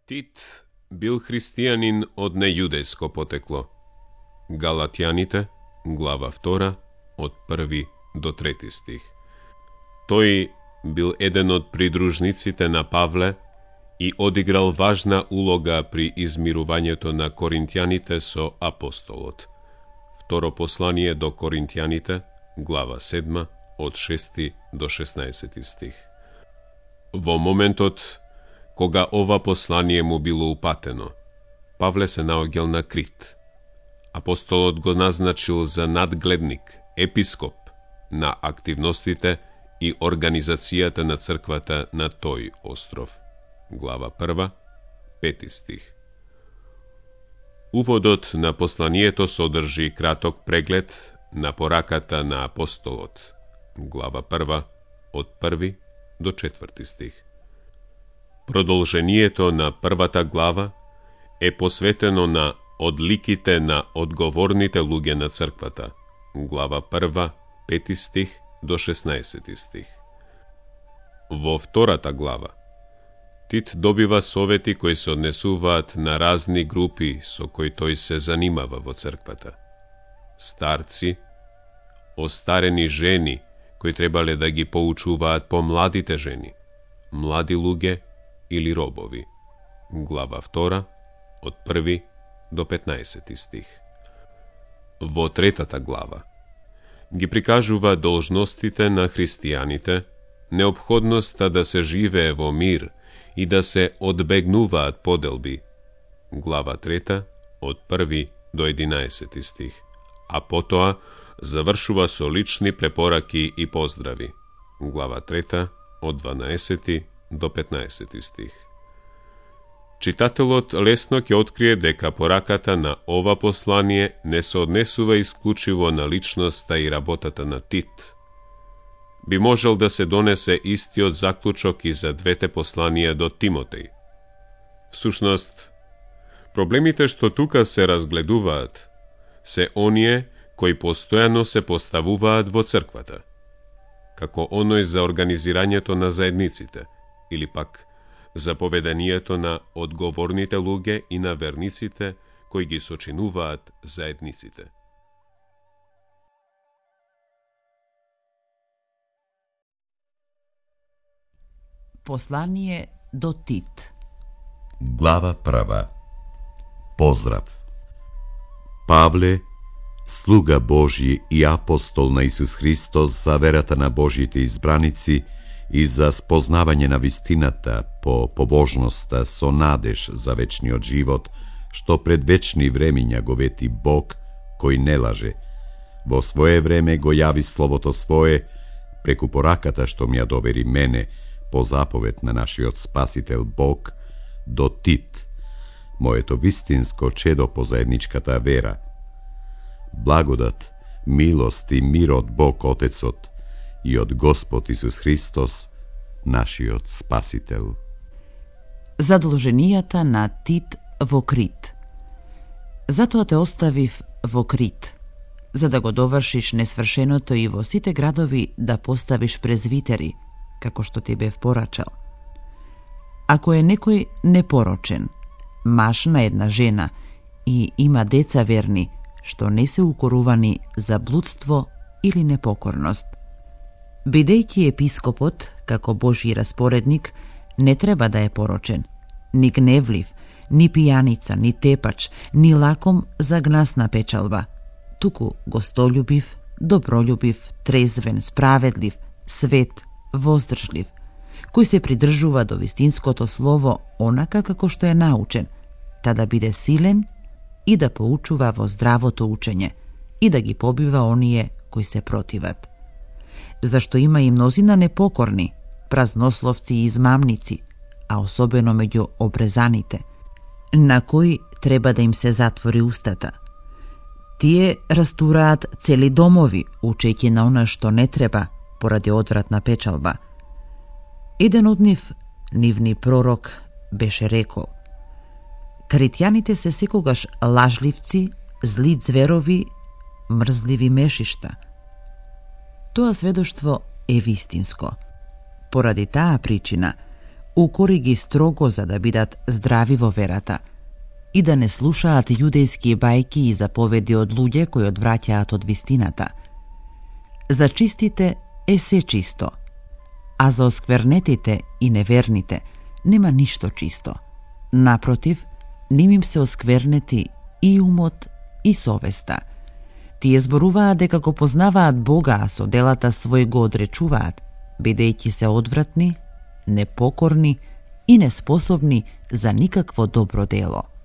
Tit bil hristijanin od nejudejsko poteklo. Галатяните, глава 2, od 1 do 3 stih. Тој бил еден од придружниците на Павле и одиграл важна улога при измирувањето на коринтјаните со апостолот. Второ послание до коринтјаните, глава 7, od 6 do 16 stih. Во моментот кога ова послание му било упатено, Павле се наоѓал на Крит. Апостолот го назначил за надгледник, епископ на активностите и организацијата на црквата на тој остров. Глава 1, 5 стих. Уводот на посланието содржи краток преглед на пораката на апостолот. Глава 1, од 1 до 4 стих. Продолжението на првата глава е посветено на одликите на одговорните луѓе на црквата. Глава 1, 5 стих до 16 стих. Во втората глава Тит добива совети кои се однесуваат на разни групи со кои тој се занимава во црквата. Старци, остарени жени кои требале да ги поучуваат помладите жени, млади луѓе или робови. Глава 2, од 1 до 15 стих. Во третата глава ги прикажува должностите на христијаните, неопходноста да се живее во мир и да се одбегнуваат поделби. Глава 3, од 1 до 11 стих. А потоа завршува со лични препораки и поздрави. Глава 3, од 12 до 15 стих. Читателот лесно ќе открие дека пораката на ова послание не се однесува исклучиво на личноста и работата на Тит. Би можел да се донесе истиот заклучок и за двете посланија до Тимотеј. Всушност, проблемите што тука се разгледуваат се оние кои постојано се поставуваат во црквата, како оној за организирањето на заедниците, или пак за поведението на одговорните луѓе и на верниците кои ги сочинуваат заедниците. Послание до Тит. Глава 1. Поздрав. Павле, слуга Божји и апостол на Исус Христос за верата на Божјите избраници и за спознавање на вистината по побожноста со надеж за вечниот живот, што пред вечни времиња го вети Бог, кој не лаже. Во свое време го јави словото свое, преку пораката што ми ја довери мене, по заповед на нашиот Спасител Бог, до Тит, моето вистинско чедо по заедничката вера. Благодат, милост и мир од Бог Отецот и од Господ Исус Христос, нашиот Спасител. Задолженијата на Тит во Крит. Затоа те оставив во Крит, за да го довршиш несвршеното и во сите градови да поставиш презвитери, како што ти бев порачал. Ако е некој непорочен, маж на една жена и има деца верни, што не се укорувани за блудство или непокорност, бидејќи епископот, како Божји распоредник, не треба да е порочен, ни гневлив, ни пијаница, ни тепач, ни лаком за гнасна печалба, туку гостолюбив, добролюбив, трезвен, справедлив, свет, воздржлив, кој се придржува до вистинското слово онака како што е научен, та да биде силен и да поучува во здравото учење и да ги побива оние кои се противат. Зашто има и мнозина непокорни, празнословци и измамници, а особено меѓу обрезаните, на кои треба да им се затвори устата. Тие растураат цели домови, учејќи на она што не треба, поради одвратна печалба. Еден од нивни пророк, беше рекол: критјаните се секогаш лажливци, зли зверови, мрзливи мешишта. Тоа сведоштво е вистинско. Поради таа причина, укориги строго за да бидат здрави во верата и да не слушаат јудејски бајки и заповеди од луѓе кои одвраќаат од вистината. За чистите е се чисто, а за осквернетите и неверните нема ништо чисто. Напротив, ним им се осквернети и умот и совеста. Тие зборуваат дека го познаваат Бога, а со делата свој го одречуваат, бидејќи се одвратни, непокорни и неспособни за никакво добро дело.